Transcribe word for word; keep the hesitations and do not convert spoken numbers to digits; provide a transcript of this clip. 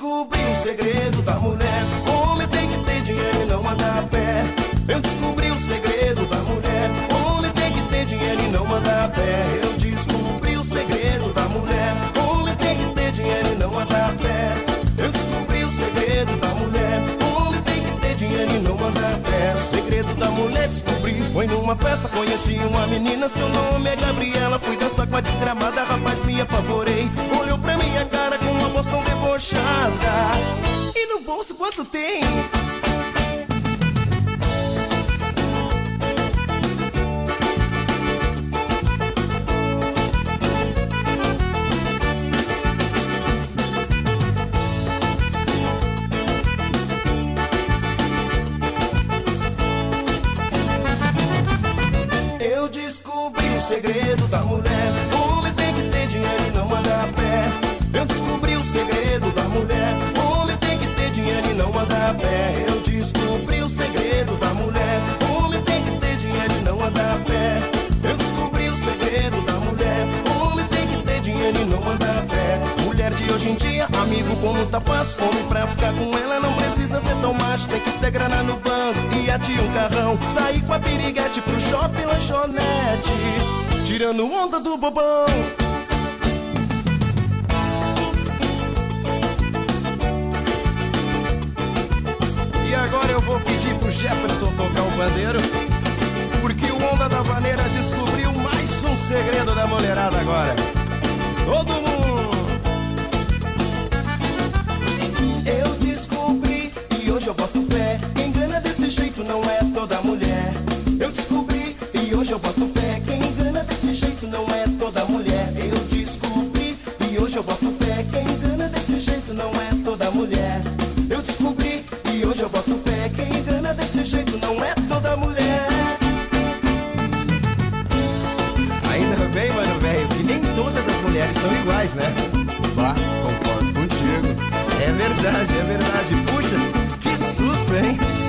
descobri o segredo da mulher. Homem tem que ter dinheiro e não andar a pé. Eu descobri o segredo da mulher. Homem tem que ter dinheiro e não andar a pé. Eu descobri o segredo da mulher. Homem tem que ter dinheiro e não andar a pé. Eu descobri o segredo da mulher. Homem tem que ter dinheiro e não andar a pé. O segredo da mulher descobri. Foi numa festa, conheci uma menina, seu nome é Gabriela. Fui dançar com a desgramada, rapaz, me apavorei. Olhou pra minha cara com uma voz tão debochada. E no bolso quanto tem? Eu descobri o segredo da mulher. Homem tem que ter dinheiro e não andar a pé. Eu descobri o segredo da mulher. Homem tem que ter dinheiro e não andar a pé. Eu descobri o segredo da mulher. Homem tem que ter dinheiro e não andar a pé. Eu descobri o segredo da mulher. Homem tem que ter dinheiro e não andar a pé. Mulher de hoje em dia, amigo como tá fácil. Homem pra ficar com ela não precisa ser tão macho. Tem que ter grana no banco e a tia um carrão. Sair com a piriguete pro shopping, lanchonete, tirando onda do bobão. E agora eu vou pedir pro Jefferson tocar o pandeiro, porque o Onda da Vaneira descobriu mais um segredo da mulherada agora. Todo mundo! Eu descobri e hoje eu boto fé. Quem engana desse jeito não é toda mulher. Eu descobri e hoje eu boto fé. Quem engana desse jeito não é toda mulher. Eu descobri e hoje eu boto fé. Quem engana desse jeito não é toda mulher. Eu descobri e hoje eu boto fé. Quem engana desse jeito não é toda mulher. Ainda bem, mano, velho, que nem todas as mulheres são iguais, né? Bah, concordo contigo. É verdade, é verdade. Puxa, que susto, hein?